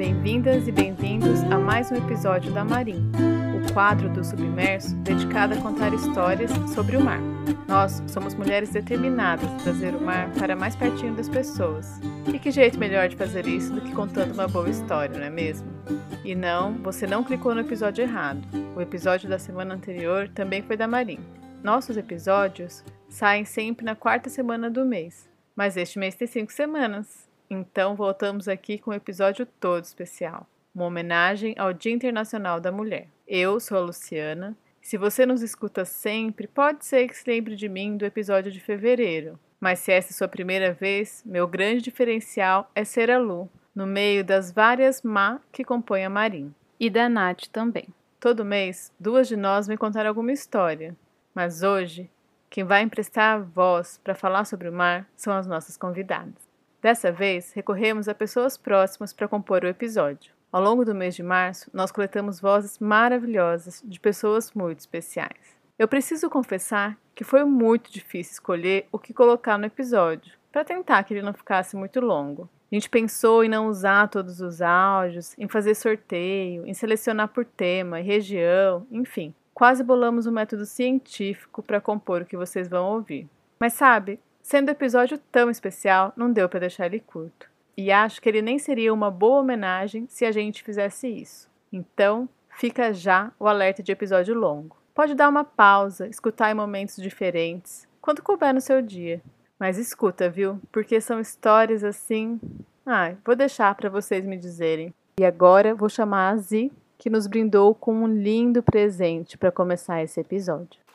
Bem-vindas e bem-vindos a mais um episódio da Marim, o quadro do Submerso dedicado a contar histórias sobre o mar. Nós somos mulheres determinadas a trazer o mar para mais pertinho das pessoas. E que jeito melhor de fazer isso do que contando uma boa história, não é mesmo? E não, você não clicou no episódio errado. O episódio da semana anterior também foi da Marim. Nossos episódios saem sempre na quarta semana do mês, mas este mês tem 5 semanas. Então voltamos aqui com um episódio todo especial, uma homenagem ao Dia Internacional da Mulher. Eu sou a Luciana. Se você nos escuta sempre, pode ser que se lembre de mim do episódio de fevereiro. Mas se essa é sua primeira vez, meu grande diferencial é ser a Lu, no meio das várias Má que compõem a Marim. E da Nath também. Todo mês, 2 de nós vêm contar alguma história. Mas hoje, quem vai emprestar voz para falar sobre o mar são as nossas convidadas. Dessa vez, recorremos a pessoas próximas para compor o episódio. Ao longo do mês de março, nós coletamos vozes maravilhosas de pessoas muito especiais. Eu preciso confessar que foi muito difícil escolher o que colocar no episódio, para tentar que ele não ficasse muito longo. A gente pensou em não usar todos os áudios, em fazer sorteio, em selecionar por tema e região, enfim. Quase bolamos um método científico para compor o que vocês vão ouvir. Mas sabe, sendo o episódio tão especial, não deu para deixar ele curto. E acho que ele nem seria uma boa homenagem se a gente fizesse isso. Então, fica já o alerta de episódio longo. Pode dar uma pausa, escutar em momentos diferentes, quando couber no seu dia. Mas escuta, viu? Porque são histórias assim... vou deixar para vocês me dizerem. E agora vou chamar a Zi, que nos brindou com um lindo presente para começar esse episódio.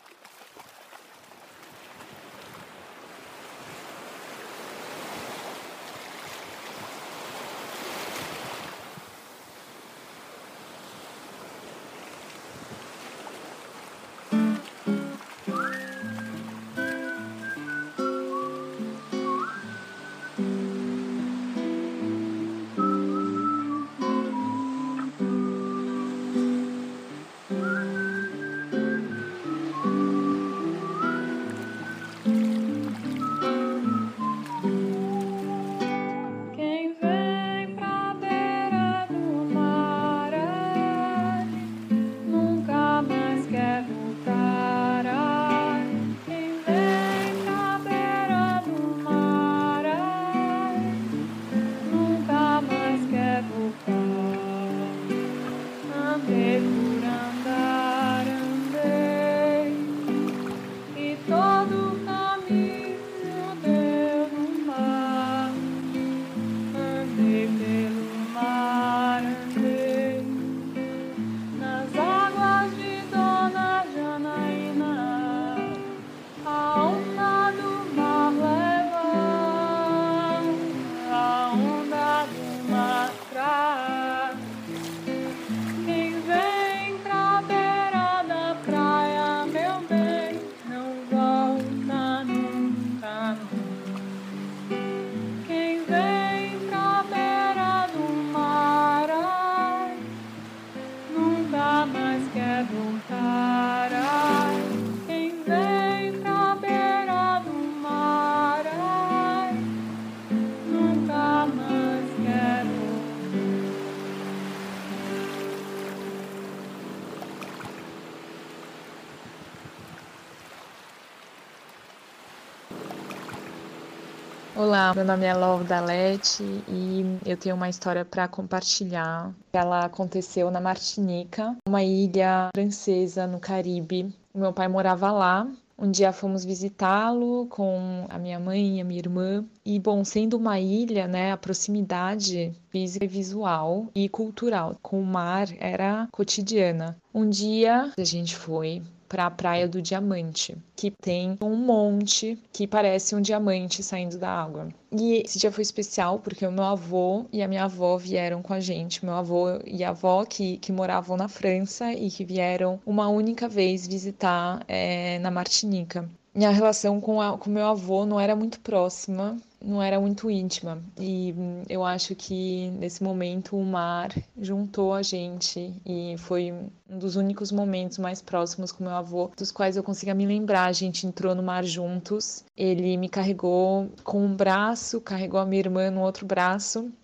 Olá, meu nome é Love Dalete e eu tenho uma história para compartilhar. Ela aconteceu na Martinica, uma ilha francesa no Caribe. O meu pai morava lá. Um dia fomos visitá-lo com a minha mãe e a minha irmã. E, bom, sendo uma ilha, né, a proximidade física, visual e cultural com o mar era cotidiana. Um dia a gente foi para a Praia do Diamante, que tem um monte que parece um diamante saindo da água. E esse dia foi especial porque o meu avô e a minha avó vieram com a gente. Meu avô e a avó que moravam na França e que vieram uma única vez visitar na Martinica. Minha relação com meu avô não era muito próxima, não era muito íntima. E eu acho que nesse momento o mar juntou a gente e foi um dos únicos momentos mais próximos com meu avô, dos quais eu consiga me lembrar. A gente entrou no mar juntos, ele me carregou com um braço, carregou a minha irmã no outro braço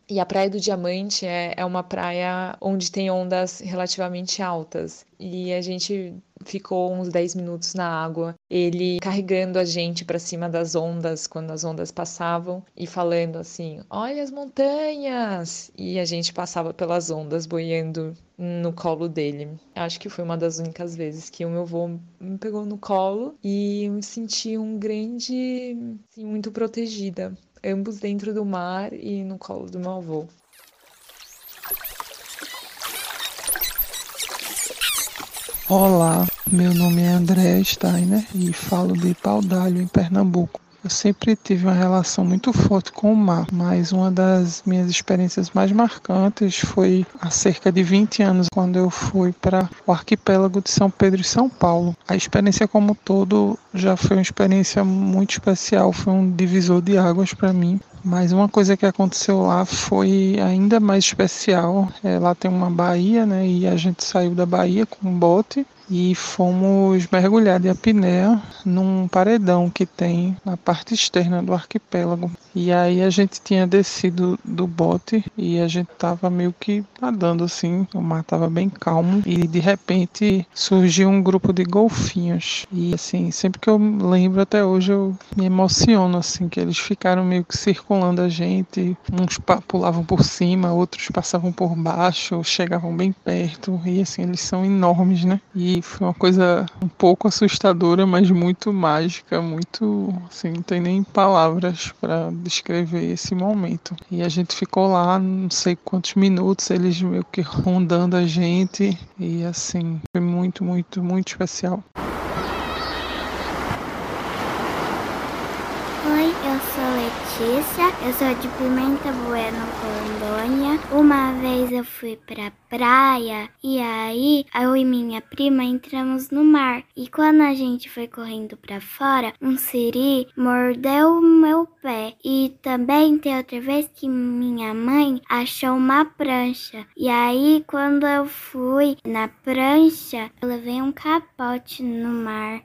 E a Praia do Diamante é uma praia onde tem ondas relativamente altas. E a gente ficou uns 10 minutos na água, ele carregando a gente para cima das ondas quando as ondas passavam e falando assim: "Olha as montanhas!" E a gente passava pelas ondas boiando no colo dele. Acho que foi uma das únicas vezes que o meu avô me pegou no colo e eu me senti assim, muito protegida. Ambos dentro do mar e no colo do meu avô. Olá, meu nome é André Steiner e falo de Paudalho, em Pernambuco. Eu sempre tive uma relação muito forte com o mar, mas uma das minhas experiências mais marcantes foi há cerca de 20 anos, quando eu fui para o arquipélago de São Pedro e São Paulo. A experiência como um todo já foi uma experiência muito especial, foi um divisor de águas para mim. Mas uma coisa que aconteceu lá foi ainda mais especial. Lá tem uma baía, né? E a gente saiu da baía com um bote e fomos mergulhar de apneia num paredão que tem na parte externa do arquipélago. E aí a gente tinha descido do bote e a gente tava meio que nadando assim, o mar tava bem calmo e de repente surgiu um grupo de golfinhos. E assim, sempre que eu lembro até hoje eu me emociono assim, que eles ficaram meio que circulando a gente, uns pulavam por cima, outros passavam por baixo, chegavam bem perto e assim, eles são enormes, né? E foi uma coisa um pouco assustadora, mas muito mágica, muito, assim, não tem nem palavras para descrever esse momento. E a gente ficou lá, não sei quantos minutos, eles meio que rondando a gente, e assim, foi muito, muito, muito especial. Oi, eu sou Letícia, eu sou de Pimenta Bueno, Rondônia. Uma vez eu fui pra praia e aí eu e minha prima entramos no mar. E quando a gente foi correndo pra fora, um siri mordeu o meu pé. E também tem outra vez que minha mãe achou uma prancha. E aí quando eu fui na prancha, eu levei um capote no mar.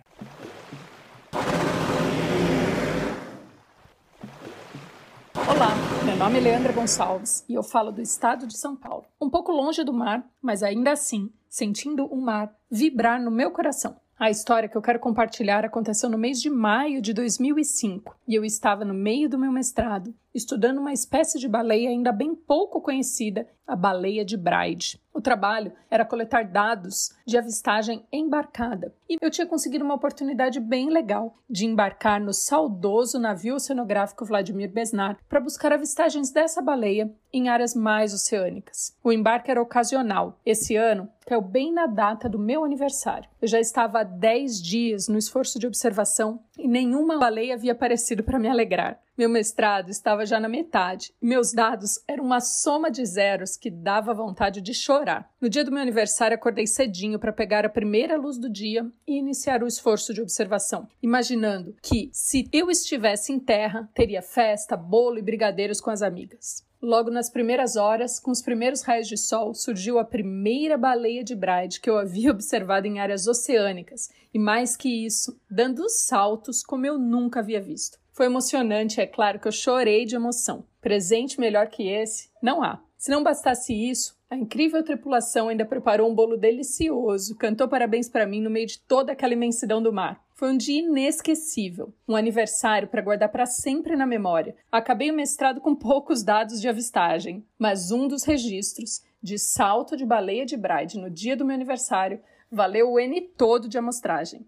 Olá, meu nome é Leandra Gonçalves e eu falo do estado de São Paulo. Um pouco longe do mar, mas ainda assim, sentindo o mar vibrar no meu coração. A história que eu quero compartilhar aconteceu no mês de maio de 2005 e eu estava no meio do meu mestrado, estudando uma espécie de baleia ainda bem pouco conhecida, a baleia de Braide. O trabalho era coletar dados de avistagem embarcada e eu tinha conseguido uma oportunidade bem legal de embarcar no saudoso navio oceanográfico Vladimir Besnar para buscar avistagens dessa baleia em áreas mais oceânicas. O embarque era ocasional. Esse ano caiu bem na data do meu aniversário. Eu já estava há 10 dias no esforço de observação e nenhuma baleia havia aparecido para me alegrar. Meu mestrado estava já na metade e meus dados eram uma soma de zeros que dava vontade de chorar. No dia do meu aniversário, acordei cedinho para pegar a primeira luz do dia e iniciar o esforço de observação, imaginando que, se eu estivesse em terra, teria festa, bolo e brigadeiros com as amigas. Logo nas primeiras horas, com os primeiros raios de sol, surgiu a primeira baleia de Braide que eu havia observado em áreas oceânicas, e mais que isso, dando saltos como eu nunca havia visto. Foi emocionante, é claro que eu chorei de emoção. Presente melhor que esse, não há. Se não bastasse isso, a incrível tripulação ainda preparou um bolo delicioso, cantou parabéns para mim no meio de toda aquela imensidão do mar. Foi um dia inesquecível, um aniversário para guardar para sempre na memória. Acabei o mestrado com poucos dados de avistagem, mas um dos registros de salto de baleia de Braide no dia do meu aniversário valeu o N todo de amostragem.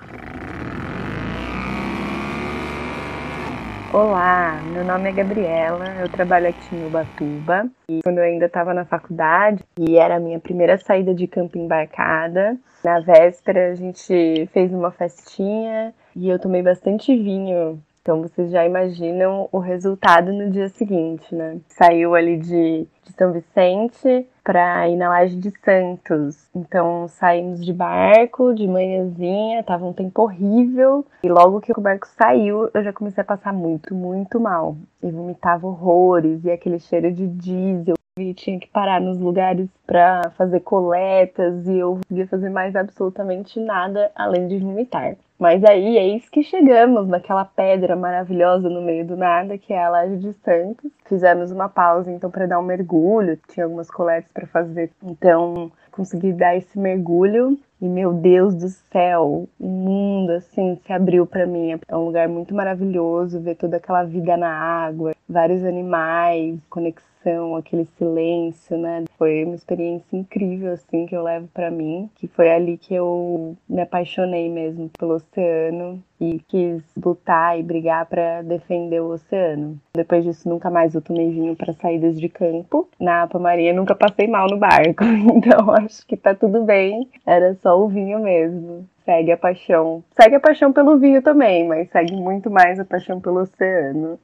Olá, meu nome é Gabriela, eu trabalho aqui em Ubatuba e quando eu ainda estava na faculdade e era a minha primeira saída de campo embarcada, na véspera a gente fez uma festinha e eu tomei bastante vinho, então vocês já imaginam o resultado no dia seguinte, né? Saiu ali de São Vicente para ir na Laje de Santos. Então saímos de barco, de manhãzinha, tava um tempo horrível. E logo que o barco saiu, eu já comecei a passar muito, muito mal. E vomitava horrores, e aquele cheiro de diesel. E tinha que parar nos lugares para fazer coletas, e eu não conseguia fazer mais absolutamente nada além de vomitar. Mas aí, eis que chegamos naquela pedra maravilhosa no meio do nada, que é a Laje de Santos. Fizemos uma pausa, então, para dar um mergulho. Tinha algumas coletes para fazer. Então, consegui dar esse mergulho. E, meu Deus do céu, o mundo, assim, se abriu para mim. É um lugar muito maravilhoso, ver toda aquela vida na água, vários animais, conexão, aquele silêncio, né? Foi uma experiência incrível, assim, que eu levo para mim. Que foi ali que eu me apaixonei mesmo pelo oceano e quis lutar e brigar para defender o oceano. Depois disso, nunca mais eu tomei vinho para saídas de campo. Na Apamaria, nunca passei mal no barco. Então, acho que tá tudo bem. Era só o vinho mesmo. Segue a paixão. Segue a paixão pelo vinho também, mas segue muito mais a paixão pelo oceano.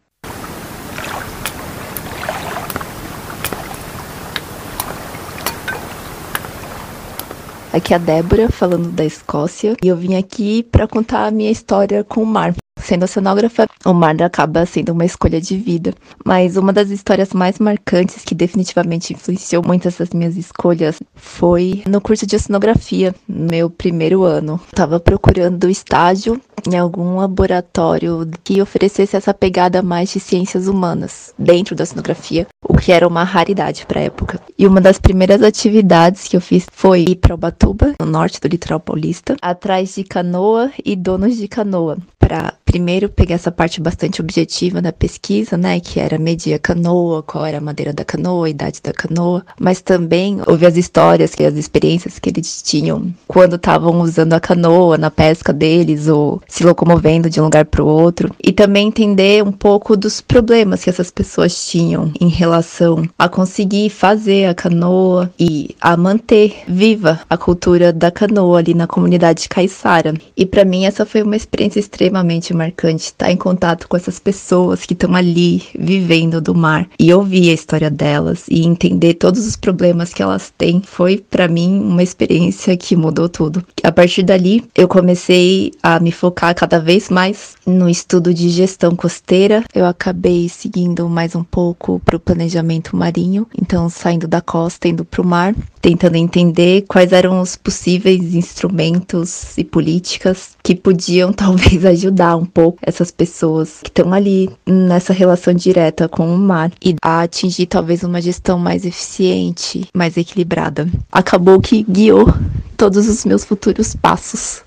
Aqui é a Débora, falando da Escócia, e eu vim aqui para contar a minha história com o mar. Sendo oceanógrafa, o mar acaba sendo uma escolha de vida. Mas uma das histórias mais marcantes que definitivamente influenciou muitas das minhas escolhas foi no curso de oceanografia, no meu primeiro ano. Estava procurando estágio em algum laboratório que oferecesse essa pegada mais de ciências humanas dentro da oceanografia, o que era uma raridade para a época. E uma das primeiras atividades que eu fiz foi ir para Ubatuba, no norte do litoral paulista, atrás de canoa e donos de canoa, para primeiro pegar essa parte bastante objetiva da pesquisa, né, que era medir a canoa, qual era a madeira da canoa, a idade da canoa, mas também ouvir as histórias, as experiências que eles tinham quando estavam usando a canoa na pesca deles ou se locomovendo de um lugar para o outro, e também entender um pouco dos problemas que essas pessoas tinham em relação a conseguir fazer a canoa e a manter viva a cultura da canoa ali na comunidade caiçara. E para mim essa foi uma experiência extremamente marcante, estar em contato com essas pessoas que estão ali vivendo do mar e ouvir a história delas e entender todos os problemas que elas têm foi para mim uma experiência que mudou tudo. A partir dali eu comecei a me focar cada vez mais no estudo de gestão costeira. Eu acabei seguindo mais um pouco para o planejamento marinho, então saindo da costa, indo para o mar, tentando entender quais eram os possíveis instrumentos e políticas que podiam talvez ajudar um pouco essas pessoas que estão ali nessa relação direta com o mar e a atingir talvez uma gestão mais eficiente, mais equilibrada. Acabou que guiou todos os meus futuros passos.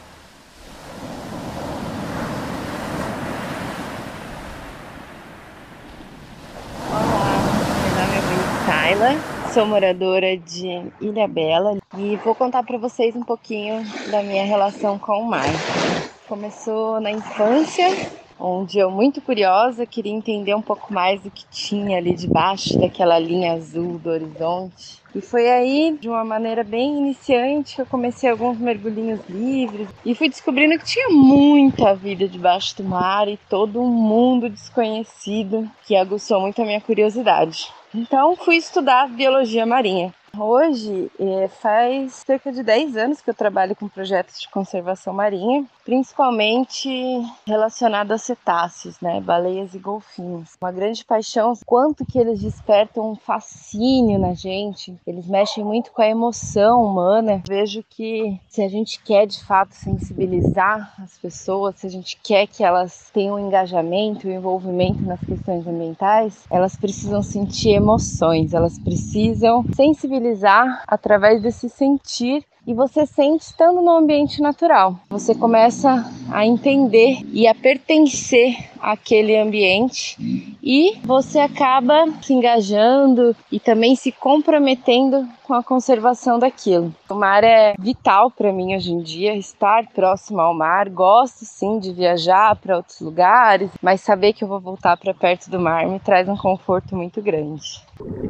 Sou moradora de Ilhabela e vou contar para vocês um pouquinho da minha relação com o mar. Começou na infância, onde eu, muito curiosa, queria entender um pouco mais do que tinha ali debaixo daquela linha azul do horizonte. E foi aí, de uma maneira bem iniciante, que eu comecei alguns mergulhinhos livres e fui descobrindo que tinha muita vida debaixo do mar e todo um mundo desconhecido que aguçou muito a minha curiosidade. Então fui estudar biologia marinha. Hoje faz cerca de 10 anos que eu trabalho com projetos de conservação marinha, principalmente relacionado a cetáceos, né, baleias e golfinhos. Uma grande paixão, quanto que eles despertam um fascínio na gente, eles mexem muito com a emoção humana. Vejo que se a gente quer de fato sensibilizar as pessoas, se a gente quer que elas tenham um engajamento e um envolvimento nas questões ambientais, elas precisam sentir emoções, elas precisam sensibilizar através desse sentir, e você sente estando no ambiente natural. Você começa a entender e a pertencer àquele ambiente e você acaba se engajando e também se comprometendo com a conservação daquilo. O mar é vital para mim hoje em dia, estar próximo ao mar. Gosto sim de viajar para outros lugares, mas saber que eu vou voltar para perto do mar me traz um conforto muito grande.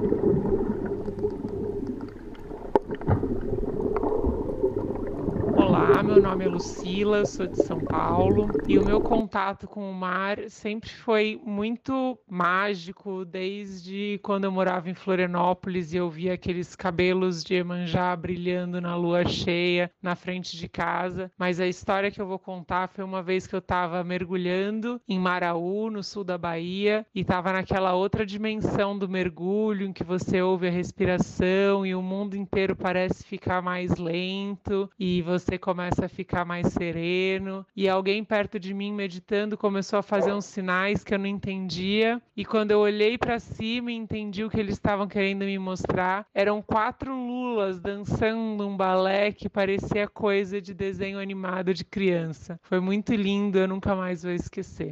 Olá, meu nome é Lucila, sou de São Paulo e o meu contato com o mar sempre foi muito mágico, desde quando eu morava em Florianópolis e eu via aqueles cabelos de Iemanjá brilhando na lua cheia na frente de casa. Mas a história que eu vou contar foi uma vez que eu estava mergulhando em Maraú, no sul da Bahia, e estava naquela outra dimensão do mergulho em que você ouve a respiração e o mundo inteiro parece ficar mais lento e você começa a a ficar mais sereno, e alguém perto de mim meditando começou a fazer uns sinais que eu não entendia, e quando eu olhei para cima e entendi o que eles estavam querendo me mostrar, eram 4 lulas dançando um balé que parecia coisa de desenho animado de criança. Foi muito lindo, eu nunca mais vou esquecer.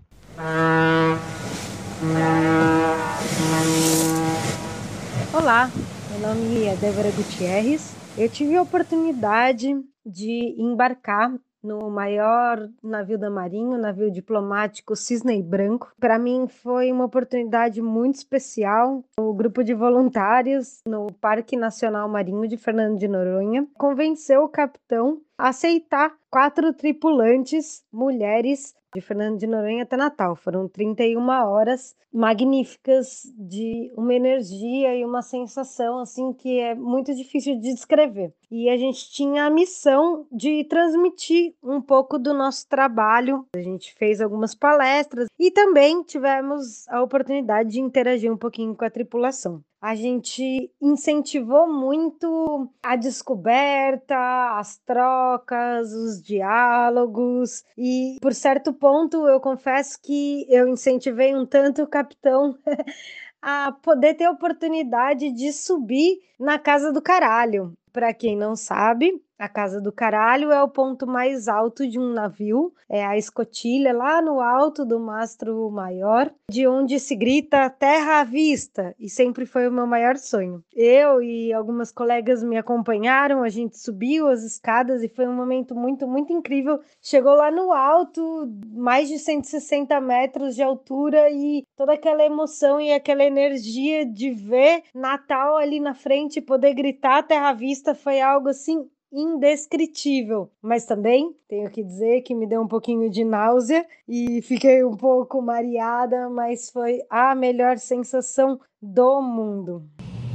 Olá, meu nome é Débora Gutierrez. Eu tive a oportunidade de embarcar no maior navio da Marinha, o navio diplomático Cisne Branco. Para mim foi uma oportunidade muito especial. O grupo de voluntários no Parque Nacional Marinho de Fernando de Noronha convenceu o capitão a aceitar 4 tripulantes, mulheres, de Fernando de Noronha até Natal. Foram 31 horas magníficas de uma energia e uma sensação assim que é muito difícil de descrever. E a gente tinha a missão de transmitir um pouco do nosso trabalho. A gente fez algumas palestras e também tivemos a oportunidade de interagir um pouquinho com a tripulação. A gente incentivou muito a descoberta, as trocas, os diálogos e, por certo ponto, eu confesso que eu incentivei um tanto o capitão a poder ter a oportunidade de subir na Casa do Caralho. Para quem não sabe, a Casa do Caralho é o ponto mais alto de um navio, é a escotilha lá no alto do mastro maior, de onde se grita terra à vista, e sempre foi o meu maior sonho. Eu e algumas colegas me acompanharam, a gente subiu as escadas e foi um momento muito, muito incrível. Chegou lá no alto, mais de 160 metros de altura e toda aquela emoção e aquela energia de ver Natal ali na frente e poder gritar terra à vista foi algo assim indescritível, mas também tenho que dizer que me deu um pouquinho de náusea e fiquei um pouco mareada, mas foi a melhor sensação do mundo.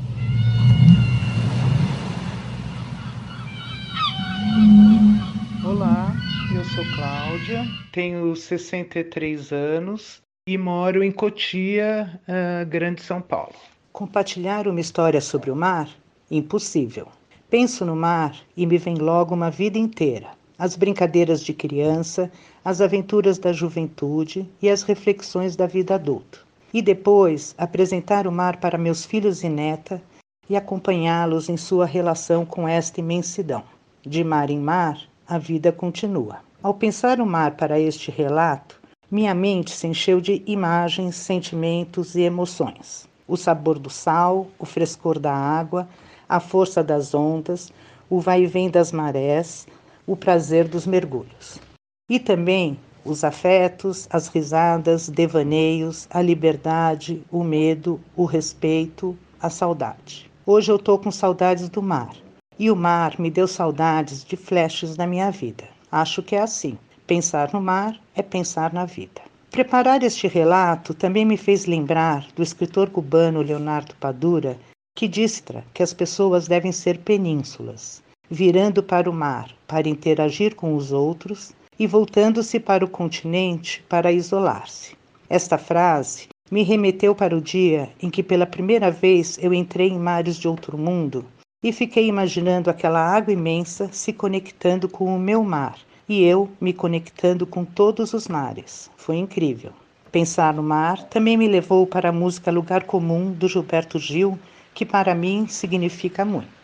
Olá, eu sou Cláudia, tenho 63 anos e moro em Cotia, Grande São Paulo. Compartilhar uma história sobre o mar? Impossível. Penso no mar e me vem logo uma vida inteira. As brincadeiras de criança, as aventuras da juventude e as reflexões da vida adulta. E depois, apresentar o mar para meus filhos e neta e acompanhá-los em sua relação com esta imensidão. De mar em mar, a vida continua. Ao pensar o mar para este relato, minha mente se encheu de imagens, sentimentos e emoções. O sabor do sal, o frescor da água, a força das ondas, o vai e vem das marés, o prazer dos mergulhos. E também os afetos, as risadas, devaneios, a liberdade, o medo, o respeito, a saudade. Hoje eu estou com saudades do mar. E o mar me deu saudades de flashes na minha vida. Acho que é assim. Pensar no mar é pensar na vida. Preparar este relato também me fez lembrar do escritor cubano Leonardo Padura, que disse que as pessoas devem ser penínsulas, virando para o mar para interagir com os outros e voltando-se para o continente para isolar-se. Esta frase me remeteu para o dia em que pela primeira vez eu entrei em mares de outro mundo e fiquei imaginando aquela água imensa se conectando com o meu mar e eu me conectando com todos os mares. Foi incrível. Pensar no mar também me levou para a música Lugar Comum, do Gilberto Gil, que para mim significa muito.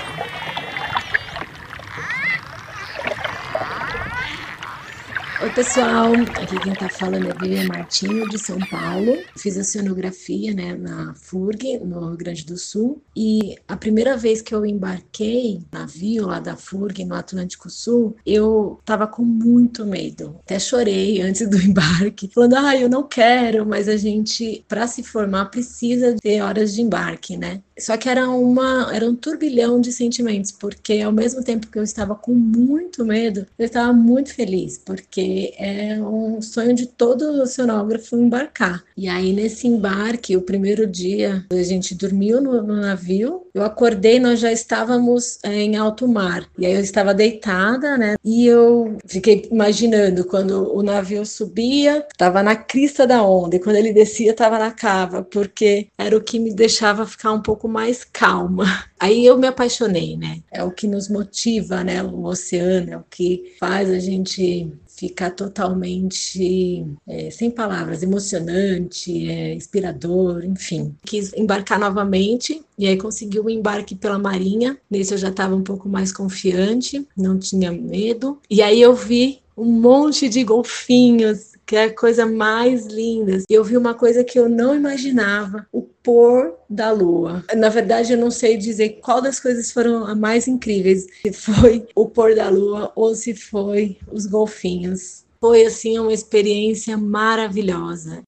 Oi pessoal, aqui quem tá falando é Vivian Martinho, de São Paulo. Fiz a oceanografia, na FURG, no Rio Grande do Sul. E a primeira vez que eu embarquei no navio lá da FURG, no Atlântico Sul, eu tava com muito medo. Até chorei antes do embarque, falando, eu não quero, mas a gente, para se formar, precisa ter horas de embarque, né? Só que era um turbilhão de sentimentos, porque ao mesmo tempo que eu estava com muito medo, eu estava muito feliz, porque porque é um sonho de todo oceanógrafo embarcar. E aí, nesse embarque, o primeiro dia, a gente dormiu no navio, eu acordei, nós já estávamos em alto mar. E aí eu estava deitada, né? E eu fiquei imaginando quando o navio subia, estava na crista da onda, e quando ele descia, estava na cava, porque era o que me deixava ficar um pouco mais calma. Aí eu me apaixonei, né? É o que nos motiva, né? O oceano é o que faz a gente ficar totalmente sem palavras, emocionante, inspirador, enfim. Quis embarcar novamente e aí consegui o embarque pela Marinha. Nesse eu já estava um pouco mais confiante, não tinha medo. E aí eu vi um monte de golfinhos, que é a coisa mais linda. E eu vi uma coisa que eu não imaginava, o pôr da lua. Na verdade, eu não sei dizer qual das coisas foram as mais incríveis, se foi o pôr da lua ou se foi os golfinhos. Foi, assim, uma experiência maravilhosa.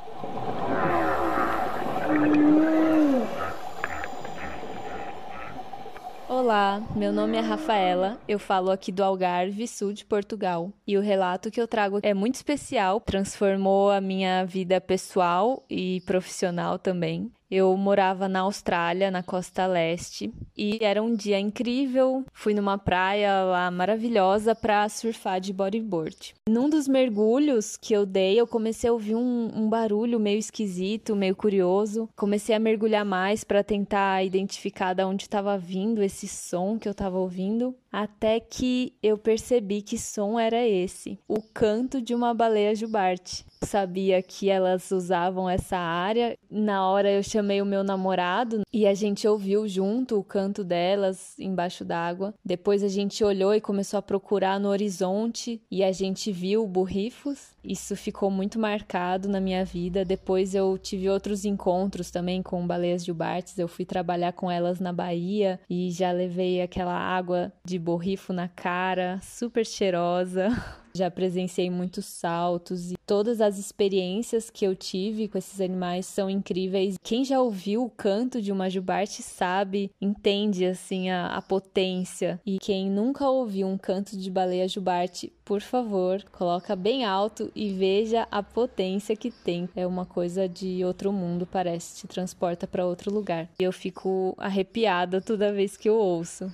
Olá, meu nome é Rafaela, eu falo aqui do Algarve, sul de Portugal. E o relato que eu trago é muito especial, transformou a minha vida pessoal e profissional também. Eu morava na Austrália, na costa leste, e era um dia incrível. Fui numa praia lá maravilhosa para surfar de bodyboard. Num dos mergulhos que eu dei, eu comecei a ouvir um barulho meio esquisito, meio curioso. Comecei a mergulhar mais para tentar identificar de onde estava vindo esse som que eu estava ouvindo, até que eu percebi que som era esse: o canto de uma baleia jubarte. Sabia que elas usavam essa área. Na hora eu chamei o meu namorado e a gente ouviu junto o canto delas embaixo d'água. Depois a gente olhou e começou a procurar no horizonte e a gente viu borrifos. Isso ficou muito marcado na minha vida. Depois eu tive outros encontros também com baleias jubartes. Eu fui trabalhar com elas na Bahia e já levei aquela água de borrifo na cara, super cheirosa. Já presenciei muitos saltos e todas as experiências que eu tive com esses animais são incríveis. Quem já ouviu o canto de uma jubarte sabe, entende assim a potência. E quem nunca ouviu um canto de baleia jubarte, por favor, coloca bem alto e veja a potência que tem. É uma coisa de outro mundo, parece, te transporta para outro lugar. E eu fico arrepiada toda vez que eu ouço.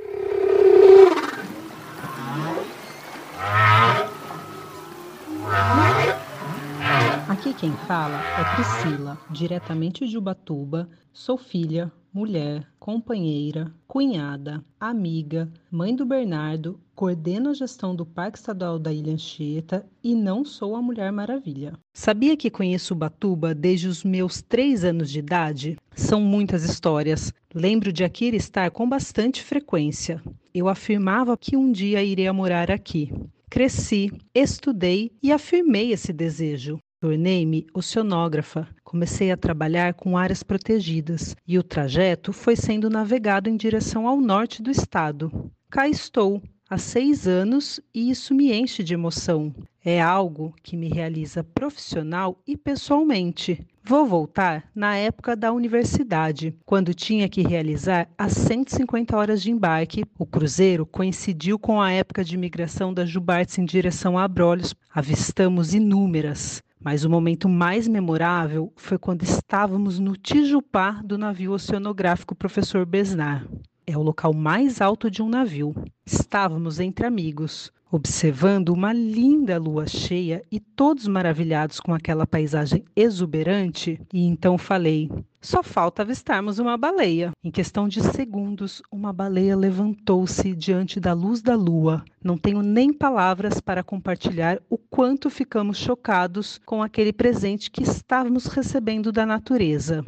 Aqui quem fala é Priscila, diretamente de Ubatuba. Sou filha, mulher, companheira, cunhada, amiga, mãe do Bernardo, coordeno a gestão do Parque Estadual da Ilha Anchieta e não sou a Mulher Maravilha. Sabia que conheço Ubatuba desde os meus 3 anos de idade? São muitas histórias. Lembro de aqui estar com bastante frequência. Eu afirmava que um dia iria morar aqui. Cresci, estudei e afirmei esse desejo. Tornei-me oceanógrafa, comecei a trabalhar com áreas protegidas e o trajeto foi sendo navegado em direção ao norte do estado. Cá estou, há 6 anos e isso me enche de emoção. É algo que me realiza profissional e pessoalmente. Vou voltar na época da universidade, quando tinha que realizar as 150 horas de embarque. O cruzeiro coincidiu com a época de migração das jubartes em direção a Abrolhos. Avistamos inúmeras. Mas o momento mais memorável foi quando estávamos no Tijupá do navio oceanográfico Professor Besnar. É o local mais alto de um navio. Estávamos entre amigos, observando uma linda lua cheia e todos maravilhados com aquela paisagem exuberante. E então falei, só falta avistarmos uma baleia. Em questão de segundos, uma baleia levantou-se diante da luz da lua. Não tenho nem palavras para compartilhar o quanto ficamos chocados com aquele presente que estávamos recebendo da natureza.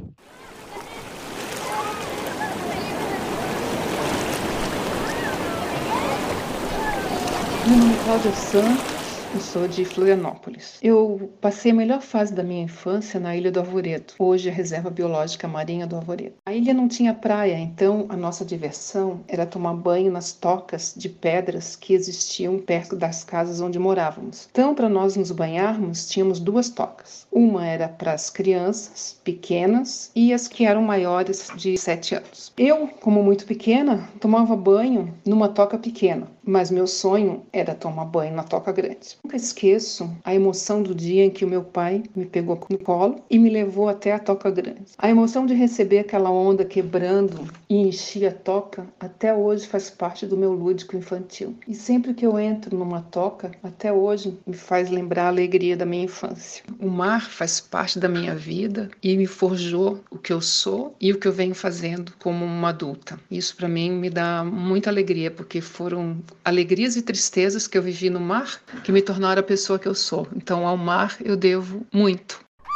Meu nome é Cláudia Santos, eu sou de Florianópolis. Eu passei a melhor fase da minha infância na Ilha do Arvoredo, hoje a Reserva Biológica Marinha do Arvoredo. A ilha não tinha praia, então a nossa diversão era tomar banho nas tocas de pedras que existiam perto das casas onde morávamos. Então, para nós nos banharmos, tínhamos 2 tocas. Uma era para as crianças pequenas e as que eram maiores de 7 anos. Eu, como muito pequena, tomava banho numa toca pequena. mas meu sonho era tomar banho na Toca Grande. Nunca esqueço a emoção do dia em que o meu pai me pegou no colo e me levou até a Toca Grande. A emoção de receber aquela onda quebrando e encher a toca até hoje faz parte do meu lúdico infantil. E sempre que eu entro numa toca, até hoje me faz lembrar a alegria da minha infância. O mar faz parte da minha vida e me forjou o que eu sou e o que eu venho fazendo como uma adulta. Isso para mim me dá muita alegria, porque foram alegrias e tristezas que eu vivi no mar que me tornaram a pessoa que eu sou. Então ao mar eu devo muito.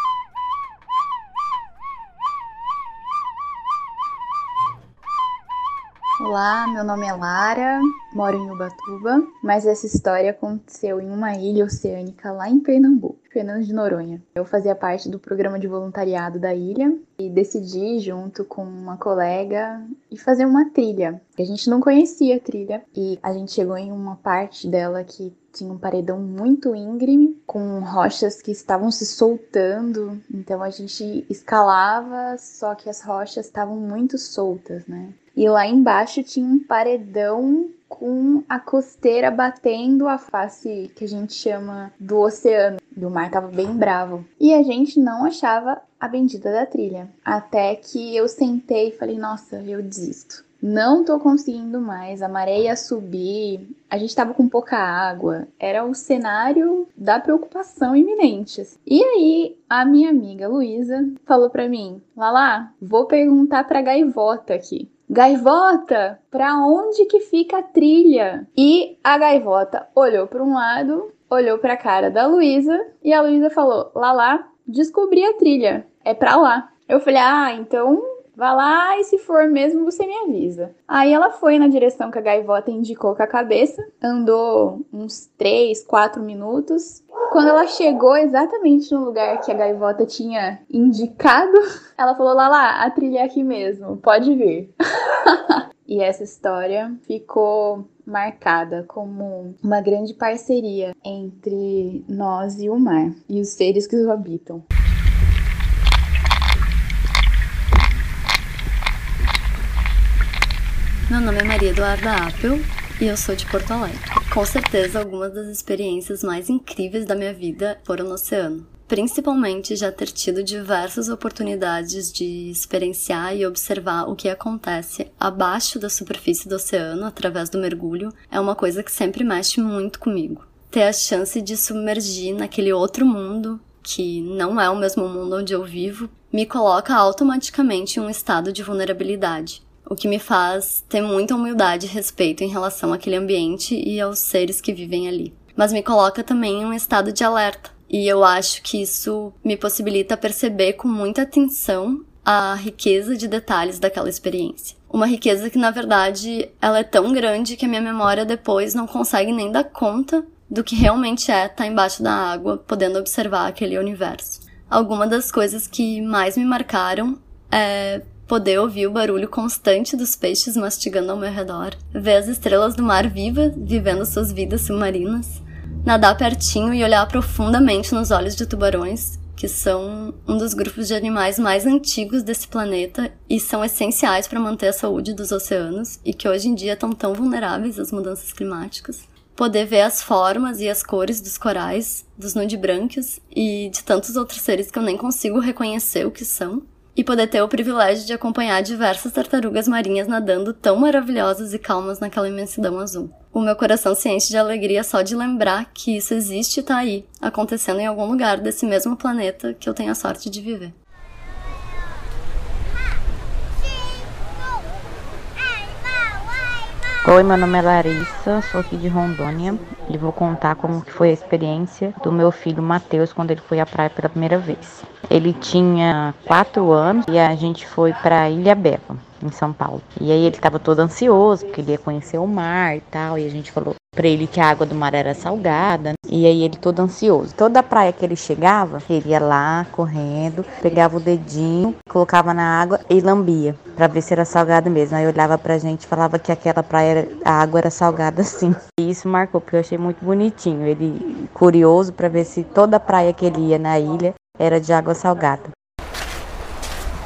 Olá, meu nome é Lara, moro em Ubatuba, mas essa história aconteceu em uma ilha oceânica lá em Pernambuco, Fernando de Noronha. Eu fazia parte do programa de voluntariado da ilha e decidi, junto com uma colega, ir fazer uma trilha. A gente não conhecia a trilha e a gente chegou em uma parte dela que tinha um paredão muito íngreme, com rochas que estavam se soltando, então a gente escalava, só que as rochas estavam muito soltas, né? E lá embaixo tinha um paredão com a costeira batendo a face que a gente chama do oceano. E o mar tava bem bravo. E a gente não achava a bendita da trilha. Até que eu sentei e falei, nossa, eu desisto. Não tô conseguindo mais, a maré ia subir, a gente tava com pouca água, era o cenário da preocupação iminente. E aí, a minha amiga Luísa falou pra mim, Lala, vou perguntar pra gaivota aqui. Gaivota, pra onde que fica a trilha? E a gaivota olhou pra um lado, olhou pra cara da Luísa e a Luísa falou, Lala, descobri a trilha, é pra lá. Eu falei, então vá lá e se for mesmo você me avisa. Aí ela foi na direção que a gaivota indicou com a cabeça, andou uns 3, 4 minutos. Quando ela chegou exatamente no lugar que a gaivota tinha indicado, ela falou, Lala, a trilha é aqui mesmo, pode vir. E essa história ficou marcada como uma grande parceria entre nós e o mar, e os seres que o habitam. Meu nome é Maria Eduarda Appel e eu sou de Porto Alegre. Com certeza, algumas das experiências mais incríveis da minha vida foram no oceano. Principalmente já ter tido diversas oportunidades de experienciar e observar o que acontece abaixo da superfície do oceano através do mergulho é uma coisa que sempre mexe muito comigo. Ter a chance de submergir naquele outro mundo, que não é o mesmo mundo onde eu vivo, me coloca automaticamente em um estado de vulnerabilidade. O que me faz ter muita humildade e respeito em relação àquele ambiente e aos seres que vivem ali. Mas me coloca também em um estado de alerta. E eu acho que isso me possibilita perceber com muita atenção a riqueza de detalhes daquela experiência. Uma riqueza que, na verdade, ela é tão grande que a minha memória depois não consegue nem dar conta do que realmente é estar embaixo da água, podendo observar aquele universo. Algumas das coisas que mais me marcaram é poder ouvir o barulho constante dos peixes mastigando ao meu redor, ver as estrelas do mar vivas, vivendo suas vidas submarinas, nadar pertinho e olhar profundamente nos olhos de tubarões, que são um dos grupos de animais mais antigos desse planeta e são essenciais para manter a saúde dos oceanos e que hoje em dia estão tão vulneráveis às mudanças climáticas. Poder ver as formas e as cores dos corais, dos nudibranquios e de tantos outros seres que eu nem consigo reconhecer o que são. E poder ter o privilégio de acompanhar diversas tartarugas marinhas nadando tão maravilhosas e calmas naquela imensidão azul. O meu coração se enche de alegria só de lembrar que isso existe e tá aí, acontecendo em algum lugar desse mesmo planeta que eu tenho a sorte de viver. Oi, meu nome é Larissa, sou aqui de Rondônia e vou contar como que foi a experiência do meu filho Matheus quando ele foi à praia pela primeira vez. Ele tinha 4 anos e a gente foi para Ilha Bela, em São Paulo. E aí ele estava todo ansioso, porque ele ia conhecer o mar e tal, e a gente falou para ele que a água do mar era salgada, e aí ele todo ansioso. Toda praia que ele chegava, ele ia lá correndo, pegava o dedinho, colocava na água e lambia, para ver se era salgado mesmo. Aí olhava pra gente e falava que aquela praia, a água era salgada sim. E isso marcou, porque eu achei muito bonitinho, ele curioso para ver se toda praia que ele ia na ilha era de água salgada.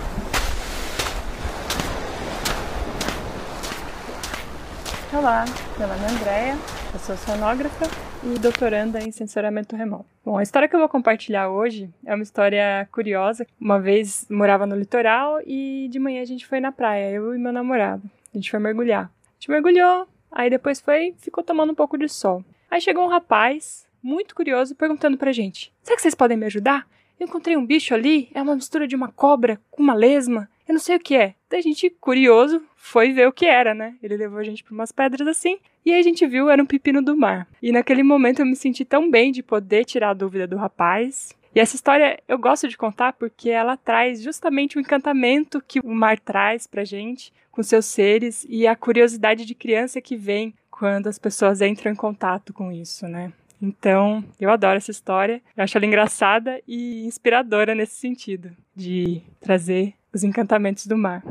Olá, meu nome é Andréa, eu sou oceanógrafa e doutoranda em sensoramento remoto. Bom, a história que eu vou compartilhar hoje é uma história curiosa. Uma vez morava no litoral e de manhã a gente foi na praia, eu e meu namorado. A gente foi mergulhar. A gente mergulhou, aí depois ficou tomando um pouco de sol. Aí chegou um rapaz, muito curioso, perguntando pra gente: será que vocês podem me ajudar? Eu encontrei um bicho ali, é uma mistura de uma cobra com uma lesma, eu não sei o que é. Daí a gente, curioso, foi ver o que era, né? Ele levou a gente pra umas pedras assim, e aí a gente viu, era um pepino do mar. E naquele momento eu me senti tão bem de poder tirar a dúvida do rapaz. E essa história eu gosto de contar porque ela traz justamente o encantamento que o mar traz pra gente, com seus seres, e a curiosidade de criança que vem quando as pessoas entram em contato com isso, né? Então, eu adoro essa história, eu acho ela engraçada e inspiradora nesse sentido, de trazer os encantamentos do mar.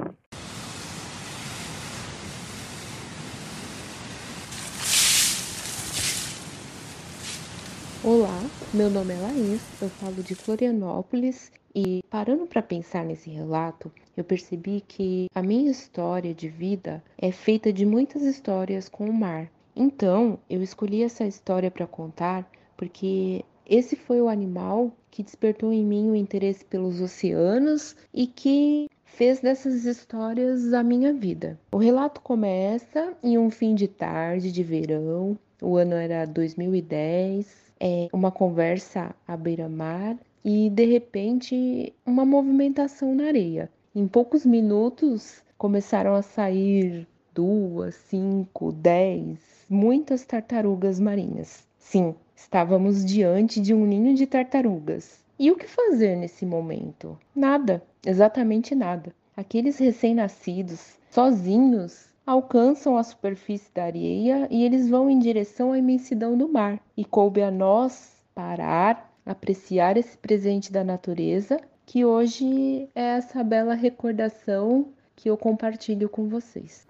Olá, meu nome é Laís, eu falo de Florianópolis e, parando para pensar nesse relato, eu percebi que a minha história de vida é feita de muitas histórias com o mar. Então, eu escolhi essa história para contar porque esse foi o animal que despertou em mim o interesse pelos oceanos e que fez dessas histórias a minha vida. O relato começa em um fim de tarde de verão, o ano era 2010, uma conversa à beira-mar e, de repente, uma movimentação na areia. Em poucos minutos, começaram a sair 2, 5, 10, muitas tartarugas marinhas. Sim, estávamos diante de um ninho de tartarugas. E o que fazer nesse momento? Nada, exatamente nada. Aqueles recém-nascidos, sozinhos, alcançam a superfície da areia e eles vão em direção à imensidão do mar. E coube a nós parar, apreciar esse presente da natureza, que hoje é essa bela recordação que eu compartilho com vocês.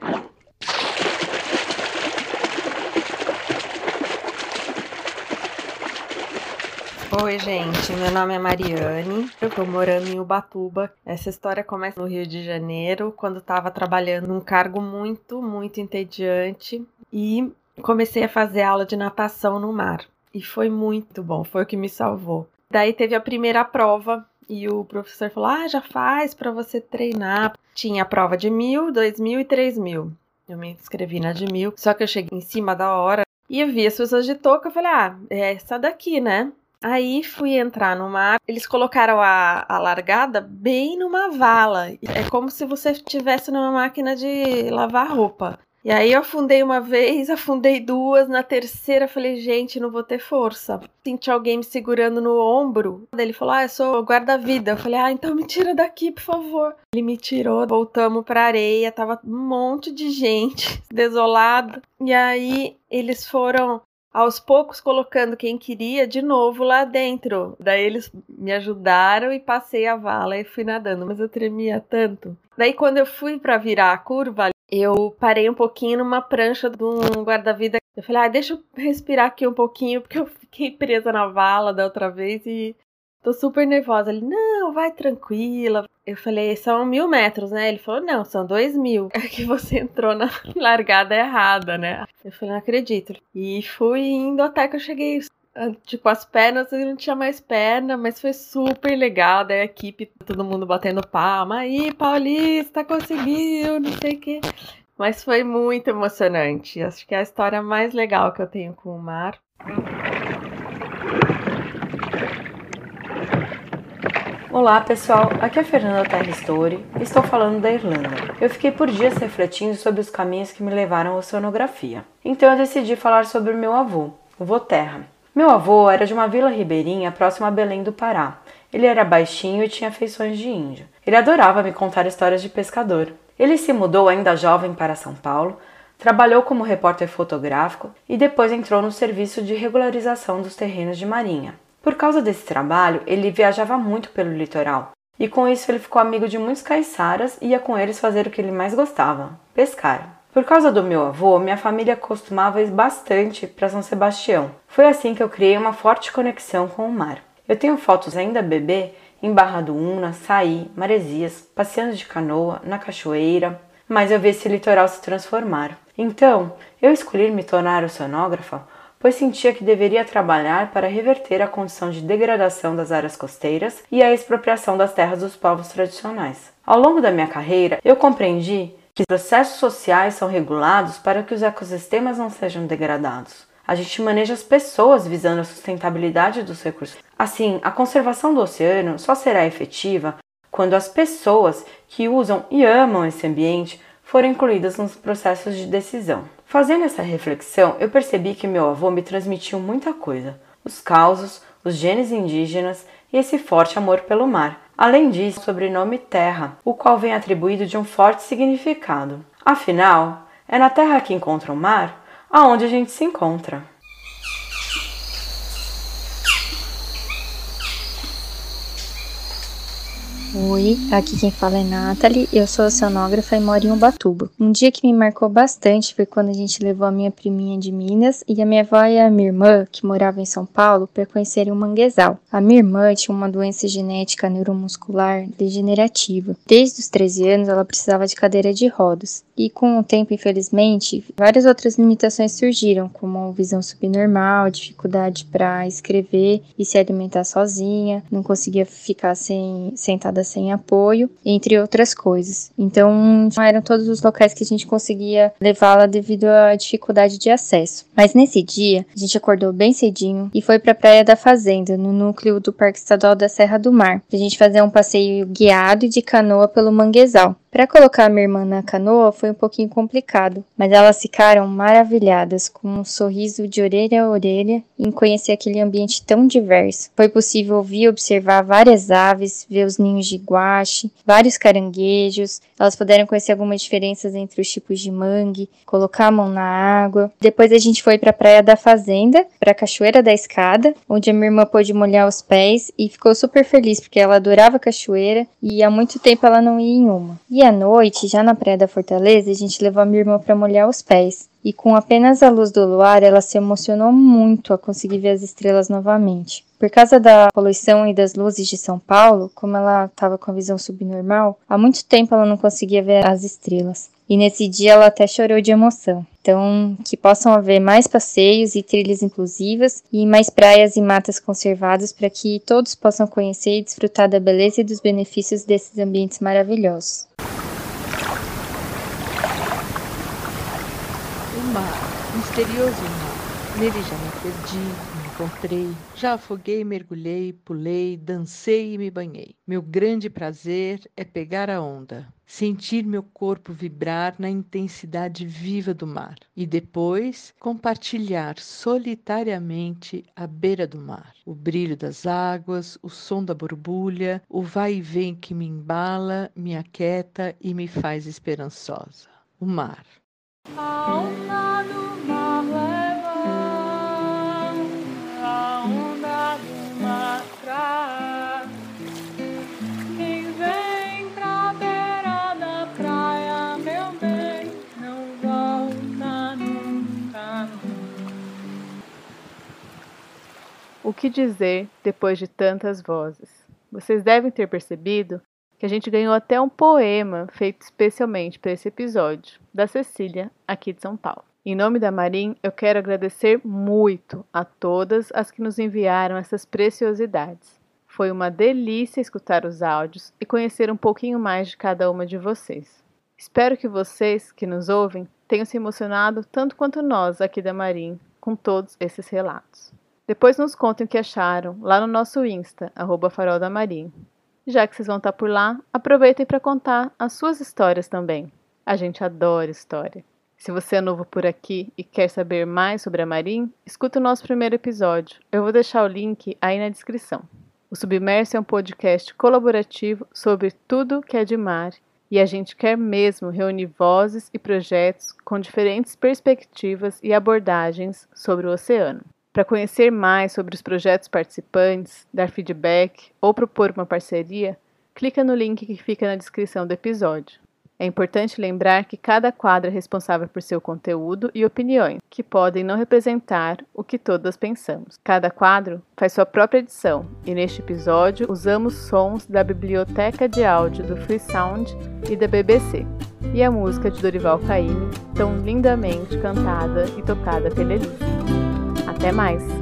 Oi, gente, meu nome é Mariane, eu tô morando em Ubatuba. Essa história começa no Rio de Janeiro, quando estava trabalhando num cargo muito entediante e comecei a fazer aula de natação no mar. E foi muito bom, foi o que me salvou. Daí teve a primeira prova e o professor falou: já faz para você treinar. Tinha a prova de 1.000, 2.000 e 3.000. Eu me inscrevi na de 1.000, só que eu cheguei em cima da hora e eu vi as pessoas de touca, eu falei: é essa daqui, né? Aí fui entrar no mar, eles colocaram a largada bem numa vala. É como se você estivesse numa máquina de lavar roupa. E aí eu afundei uma vez, afundei duas, na terceira falei: gente, não vou ter força. Senti alguém me segurando no ombro. Ele falou: eu sou guarda-vida. Eu falei: então me tira daqui, por favor. Ele me tirou, voltamos pra areia, tava um monte de gente desolada. E aí eles foram aos poucos colocando quem queria de novo lá dentro. Daí eles me ajudaram e passei a vala e fui nadando, mas eu tremia tanto. Daí quando eu fui para virar a curva, eu parei um pouquinho numa prancha de um guarda-vida. Eu falei: deixa eu respirar aqui um pouquinho, porque eu fiquei presa na vala da outra vez e tô super nervosa. Ele: não, vai tranquila. Eu falei: são 1.000 metros, né? Ele falou: não, são 2.000. É que você entrou na largada errada, né? Eu falei: não acredito. E fui indo até que eu cheguei, tipo, as pernas, eu não tinha mais perna, mas foi super legal. Daí a equipe, todo mundo batendo palma: aí, Paulista, conseguiu, não sei o quê. Mas foi muito emocionante. Acho que é a história mais legal que eu tenho com o mar. Olá pessoal, aqui é a Fernanda Terristori e estou falando da Irlanda. Eu fiquei por dias refletindo sobre os caminhos que me levaram à oceanografia. Então eu decidi falar sobre o meu avô, o vô Terra. Meu avô era de uma vila ribeirinha próxima a Belém do Pará. Ele era baixinho e tinha feições de índio. Ele adorava me contar histórias de pescador. Ele se mudou ainda jovem para São Paulo, trabalhou como repórter fotográfico e depois entrou no serviço de regularização dos terrenos de marinha. Por causa desse trabalho, ele viajava muito pelo litoral, e com isso ele ficou amigo de muitos caiçaras e ia com eles fazer o que ele mais gostava, pescar. Por causa do meu avô, minha família costumava ir bastante para São Sebastião. Foi assim que eu criei uma forte conexão com o mar. Eu tenho fotos ainda bebê em Barra do Una, Saí, Maresias, passeando de canoa, na cachoeira, mas eu vi esse litoral se transformar. Então, eu escolhi me tornar oceanógrafa, pois sentia que deveria trabalhar para reverter a condição de degradação das áreas costeiras e a expropriação das terras dos povos tradicionais. Ao longo da minha carreira, eu compreendi que processos sociais são regulados para que os ecossistemas não sejam degradados. A gente maneja as pessoas visando a sustentabilidade dos recursos. Assim, a conservação do oceano só será efetiva quando as pessoas que usam e amam esse ambiente forem incluídas nos processos de decisão. Fazendo essa reflexão, eu percebi que meu avô me transmitiu muita coisa: os causos, os genes indígenas e esse forte amor pelo mar. Além disso, o sobrenome Terra, o qual vem atribuído de um forte significado. Afinal, é na terra que encontra o mar aonde a gente se encontra. Oi, aqui quem fala é Nathalie, eu sou oceanógrafa e moro em Ubatuba. Um dia que me marcou bastante foi quando a gente levou a minha priminha de Minas e a minha avó e a minha irmã, que moravam em São Paulo, para conhecerem o manguezal. A minha irmã tinha uma doença genética neuromuscular degenerativa. Desde os 13 anos ela precisava de cadeira de rodas. E com o tempo, infelizmente, várias outras limitações surgiram, como visão subnormal, dificuldade para escrever e se alimentar sozinha, não conseguia ficar sentada sem apoio, entre outras coisas. Então, eram todos os locais que a gente conseguia levá-la devido à dificuldade de acesso. Mas nesse dia, a gente acordou bem cedinho e foi para a Praia da Fazenda, no núcleo do Parque Estadual da Serra do Mar, pra gente fazer um passeio guiado e de canoa pelo manguezal. Para colocar a minha irmã na canoa foi um pouquinho complicado, mas elas ficaram maravilhadas, com um sorriso de orelha a orelha em conhecer aquele ambiente tão diverso. Foi possível ouvir e observar várias aves, ver os ninhos de guaxe, vários caranguejos. Elas puderam conhecer algumas diferenças entre os tipos de mangue, colocar a mão na água. Depois a gente foi para a Praia da Fazenda, para a Cachoeira da Escada, onde a minha irmã pôde molhar os pés e ficou super feliz porque ela adorava cachoeira e há muito tempo ela não ia em uma. E à noite, já na Praia da Fortaleza, a gente levou a minha irmã para molhar os pés. E com apenas a luz do luar, ela se emocionou muito a conseguir ver as estrelas novamente. Por causa da poluição e das luzes de São Paulo, como ela estava com a visão subnormal, há muito tempo ela não conseguia ver as estrelas. E nesse dia ela até chorou de emoção. Então, que possam haver mais passeios e trilhas inclusivas e mais praias e matas conservadas para que todos possam conhecer e desfrutar da beleza e dos benefícios desses ambientes maravilhosos. O mar, misterioso mar. Nele já me perdi, me encontrei, já afoguei, mergulhei, pulei, dancei e me banhei. Meu grande prazer é pegar a onda, sentir meu corpo vibrar na intensidade viva do mar e depois compartilhar solitariamente à beira do mar. O brilho das águas, o som da borbulha, o vai e vem que me embala, me aquieta e me faz esperançosa. O mar. A onda do mar leva, a onda do mar traz. Quem vem pra beira da praia, meu bem, não volta nunca. O que dizer depois de tantas vozes? Vocês devem ter percebido que a gente ganhou até um poema feito especialmente para esse episódio, da Cecília, aqui de São Paulo. Em nome da Marim, eu quero agradecer muito a todas as que nos enviaram essas preciosidades. Foi uma delícia escutar os áudios e conhecer um pouquinho mais de cada uma de vocês. Espero que vocês, que nos ouvem, tenham se emocionado tanto quanto nós aqui da Marim, com todos esses relatos. Depois nos contem o que acharam lá no nosso Insta, @faroldamarim. Já que vocês vão estar por lá, aproveitem para contar as suas histórias também. A gente adora história. Se você é novo por aqui e quer saber mais sobre a Marim, escuta o nosso primeiro episódio. Eu vou deixar o link aí na descrição. O Submerso é um podcast colaborativo sobre tudo que é de mar e a gente quer mesmo reunir vozes e projetos com diferentes perspectivas e abordagens sobre o oceano. Para conhecer mais sobre os projetos participantes, dar feedback ou propor uma parceria, clica no link que fica na descrição do episódio. É importante lembrar que cada quadro é responsável por seu conteúdo e opiniões, que podem não representar o que todas pensamos. Cada quadro faz sua própria edição, e neste episódio usamos sons da biblioteca de áudio do Freesound e da BBC. e a música de Dorival Caymmi, tão lindamente cantada e tocada pela Elis. Até mais!